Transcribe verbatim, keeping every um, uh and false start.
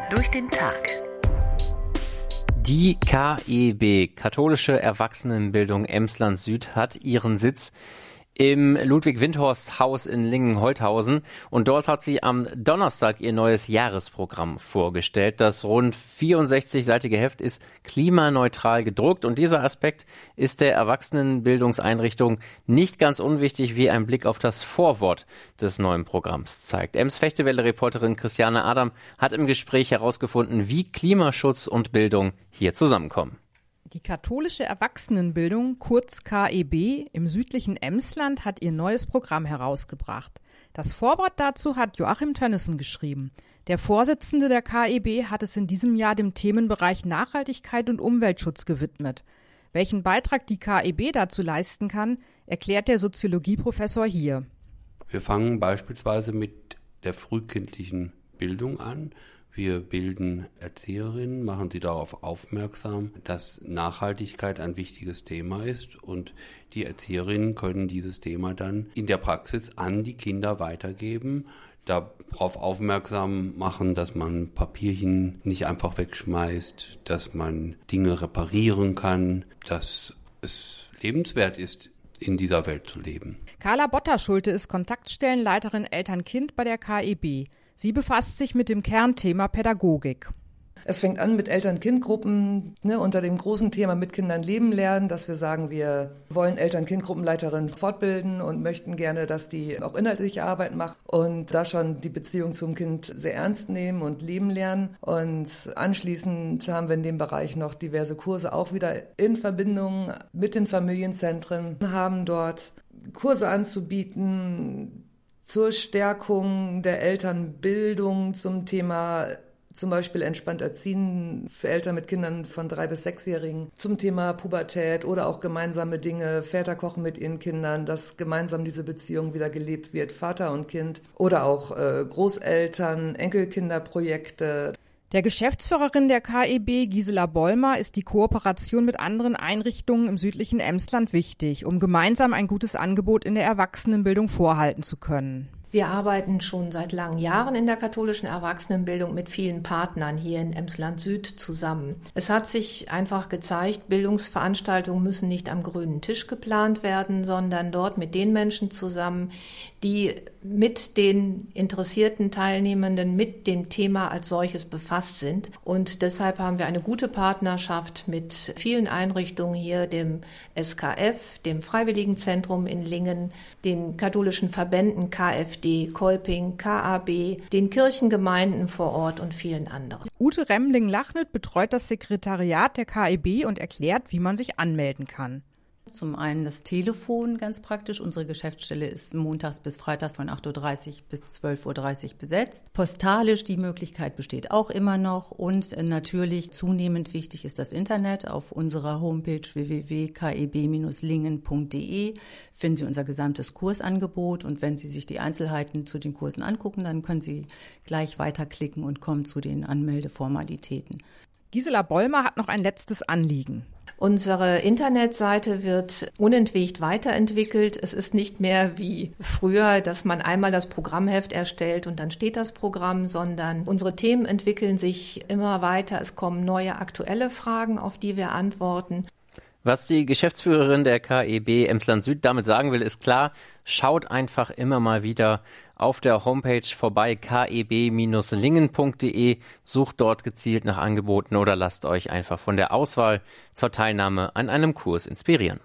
durch den Tag. Die K E B, Katholische Erwachsenenbildung Emsland Süd, hat ihren Sitz im Ludwig-Windhorst-Haus in Lingen-Holthausen. Und dort hat sie am Donnerstag ihr neues Jahresprogramm vorgestellt. Das rund vierundsechzigseitige Heft ist klimaneutral gedruckt. Und dieser Aspekt ist der Erwachsenenbildungseinrichtung nicht ganz unwichtig, wie ein Blick auf das Vorwort des neuen Programms zeigt. Ems-Fechtewelle-Reporterin Christiane Adam hat im Gespräch herausgefunden, wie Klimaschutz und Bildung hier zusammenkommen. Die katholische Erwachsenenbildung, kurz K E B, im südlichen Emsland hat ihr neues Programm herausgebracht. Das Vorwort dazu hat Joachim Tönnissen geschrieben. Der Vorsitzende der K E B hat es in diesem Jahr dem Themenbereich Nachhaltigkeit und Umweltschutz gewidmet. Welchen Beitrag die K E B dazu leisten kann, erklärt der Soziologieprofessor hier. Wir fangen beispielsweise mit der frühkindlichen Bildung an. Wir bilden Erzieherinnen, machen sie darauf aufmerksam, dass Nachhaltigkeit ein wichtiges Thema ist, und die Erzieherinnen können dieses Thema dann in der Praxis an die Kinder weitergeben, darauf aufmerksam machen, dass man Papierchen nicht einfach wegschmeißt, dass man Dinge reparieren kann, dass es lebenswert ist, in dieser Welt zu leben. Carla Botterschulte ist Kontaktstellenleiterin Eltern-Kind bei der K E B. Sie befasst sich mit dem Kernthema Pädagogik. Es fängt an mit Eltern-Kind-Gruppen, ne, unter dem großen Thema mit Kindern leben lernen, dass wir sagen, wir wollen Eltern-Kind-Gruppenleiterinnen fortbilden und möchten gerne, dass die auch inhaltliche Arbeit machen und da schon die Beziehung zum Kind sehr ernst nehmen und leben lernen. Und anschließend haben wir in dem Bereich noch diverse Kurse, auch wieder in Verbindung mit den Familienzentren, haben dort Kurse anzubieten zur Stärkung der Elternbildung, zum Thema zum Beispiel entspannt erziehen für Eltern mit Kindern von drei- bis sechsjährigen, zum Thema Pubertät oder auch gemeinsame Dinge, Väter kochen mit ihren Kindern, dass gemeinsam diese Beziehung wieder gelebt wird, Vater und Kind, oder auch äh, Großeltern, Enkelkinderprojekte. Der Geschäftsführerin der K E B, Gisela Bollmer, ist die Kooperation mit anderen Einrichtungen im südlichen Emsland wichtig, um gemeinsam ein gutes Angebot in der Erwachsenenbildung vorhalten zu können. Wir arbeiten schon seit langen Jahren in der katholischen Erwachsenenbildung mit vielen Partnern hier in Emsland Süd zusammen. Es hat sich einfach gezeigt, Bildungsveranstaltungen müssen nicht am grünen Tisch geplant werden, sondern dort mit den Menschen zusammen, die mit den interessierten Teilnehmenden mit dem Thema als solches befasst sind. Und deshalb haben wir eine gute Partnerschaft mit vielen Einrichtungen hier, dem S K F, dem Freiwilligenzentrum in Lingen, den katholischen Verbänden K F D, Kolping, K A B, den Kirchengemeinden vor Ort und vielen anderen. Ute Remling-Lachnit betreut das Sekretariat der K E B und erklärt, wie man sich anmelden kann. Zum einen das Telefon, ganz praktisch. Unsere Geschäftsstelle ist montags bis freitags von acht Uhr dreißig bis zwölf Uhr dreißig besetzt. Postalisch, die Möglichkeit besteht auch immer noch. Und natürlich zunehmend wichtig ist das Internet. Auf unserer Homepage w w w punkt k e b bindestrich lingen punkt d e finden Sie unser gesamtes Kursangebot. Und wenn Sie sich die Einzelheiten zu den Kursen angucken, dann können Sie gleich weiterklicken und kommen zu den Anmeldeformalitäten. Gisela Bollmer hat noch ein letztes Anliegen. Unsere Internetseite wird unentwegt weiterentwickelt. Es ist nicht mehr wie früher, dass man einmal das Programmheft erstellt und dann steht das Programm, sondern unsere Themen entwickeln sich immer weiter. Es kommen neue aktuelle Fragen, auf die wir antworten. Was die Geschäftsführerin der K E B Emsland Süd damit sagen will, ist klar: Schaut einfach immer mal wieder auf der Homepage vorbei, k e b bindestrich lingen punkt d e, sucht dort gezielt nach Angeboten oder lasst euch einfach von der Auswahl zur Teilnahme an einem Kurs inspirieren.